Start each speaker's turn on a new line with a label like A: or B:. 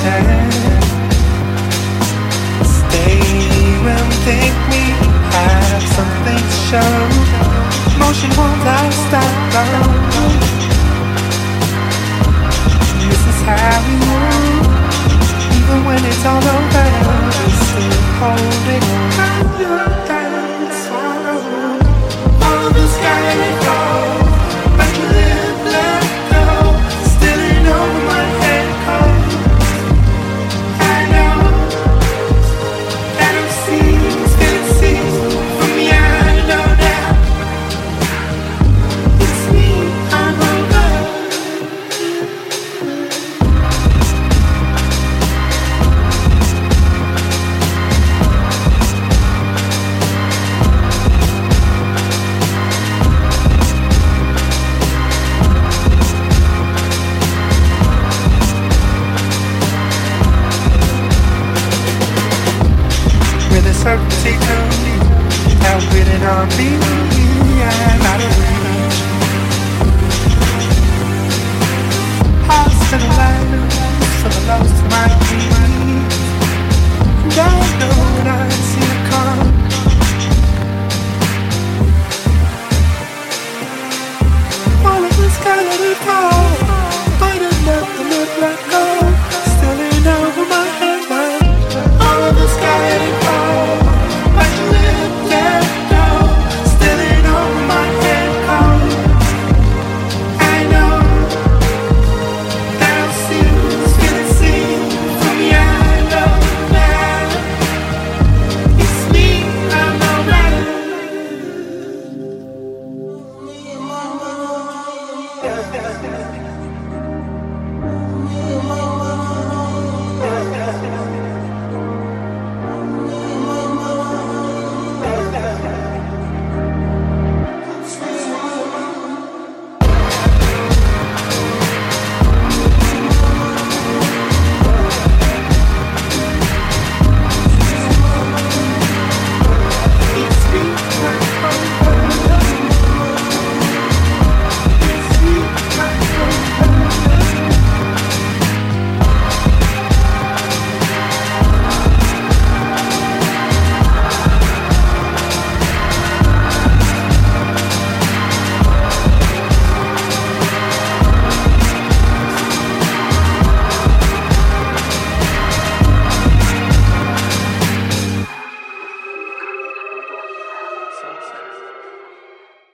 A: ocean. Stay and think we have something to show. Motion won't stop. This is how we move. Even when it's all over, we're still holding on. Your dance, follow the sky and let go. Make me live, let go. Still in over my head cold. I know that I'm seeing, still seeing from me. I know that it's me. I'm over. With a certainty to me, how will it all be?